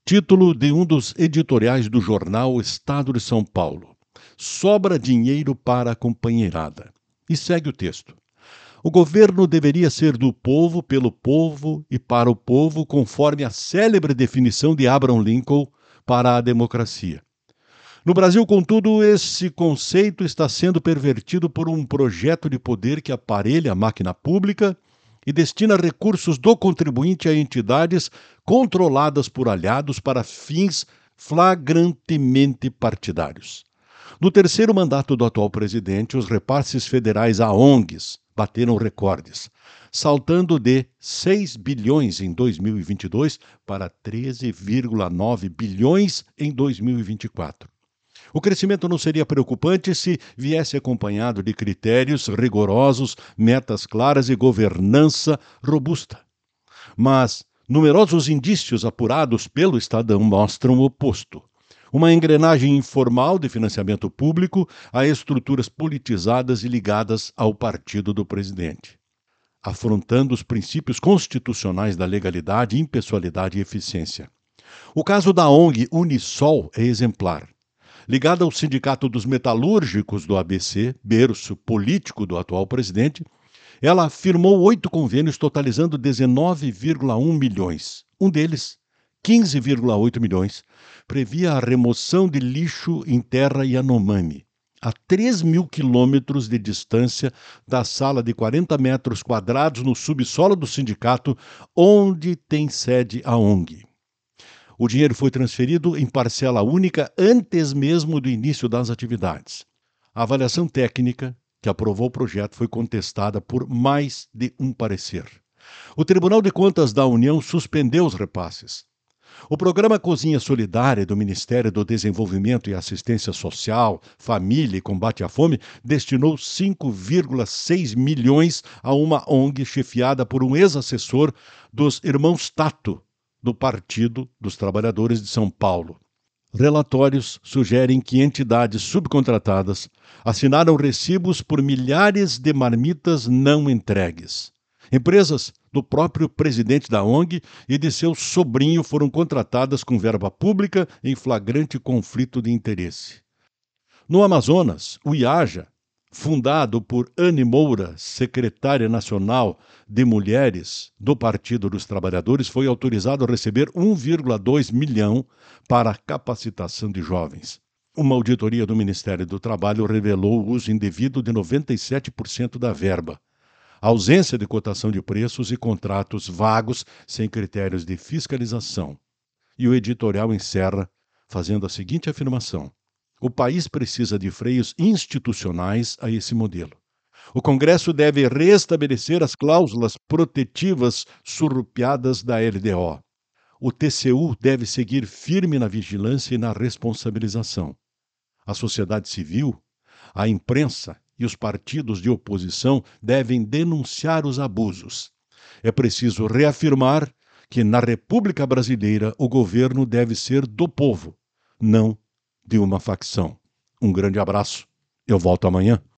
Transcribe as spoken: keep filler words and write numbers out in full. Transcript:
Título de um dos editoriais do jornal Estado de São Paulo: Sobra dinheiro para a companheirada. E segue o texto. O governo deveria ser do povo, pelo povo e para o povo, conforme a célebre definição de Abraham Lincoln para a democracia. No Brasil, contudo, esse conceito está sendo pervertido por um projeto de poder que aparelha a máquina pública e destina recursos do contribuinte a entidades controladas por aliados para fins flagrantemente partidários. No terceiro mandato do atual presidente, os repasses federais a O N Gs bateram recordes, saltando de seis bilhões em dois mil e vinte e dois para treze vírgula nove bilhões em dois mil e vinte e quatro. O crescimento não seria preocupante se viesse acompanhado de critérios rigorosos, metas claras e governança robusta. Mas numerosos indícios apurados pelo Estadão mostram o oposto. Uma engrenagem informal de financiamento público a estruturas politizadas e ligadas ao partido do presidente, afrontando os princípios constitucionais da legalidade, impessoalidade e eficiência. O caso da O N G Unisol é exemplar. Ligada ao Sindicato dos Metalúrgicos do A B C, berço político do atual presidente, ela firmou oito convênios totalizando dezenove vírgula um milhões. Um deles, quinze vírgula oito milhões, previa a remoção de lixo em terra Yanomami, a três mil quilômetros de distância da sala de quarenta metros quadrados no subsolo do sindicato, onde tem sede a O N G. O dinheiro foi transferido em parcela única antes mesmo do início das atividades. A avaliação técnica que aprovou o projeto foi contestada por mais de um parecer. O Tribunal de Contas da União suspendeu os repasses. O programa Cozinha Solidária do Ministério do Desenvolvimento e Assistência Social, Família e Combate à Fome destinou cinco vírgula seis milhões a uma O N G chefiada por um ex-assessor dos irmãos Tato, do Partido dos Trabalhadores de São Paulo. Relatórios sugerem que entidades subcontratadas assinaram recibos por milhares de marmitas não entregues. Empresas do próprio presidente da O N G e de seu sobrinho foram contratadas com verba pública em flagrante conflito de interesse. No Amazonas, o IAJA, fundado por Anne Moura, secretária nacional de Mulheres do Partido dos Trabalhadores, foi autorizado a receber um vírgula dois milhão para a capacitação de jovens. Uma auditoria do Ministério do Trabalho revelou o uso indevido de noventa e sete por cento da verba, ausência de cotação de preços e contratos vagos sem critérios de fiscalização. E o editorial encerra fazendo a seguinte afirmação: o país precisa de freios institucionais a esse modelo. O Congresso deve restabelecer as cláusulas protetivas surrupiadas da L D O. O T C U deve seguir firme na vigilância e na responsabilização. A sociedade civil, a imprensa e os partidos de oposição devem denunciar os abusos. É preciso reafirmar que, na República Brasileira, o governo deve ser do povo, não de uma facção. Um grande abraço. Eu volto amanhã.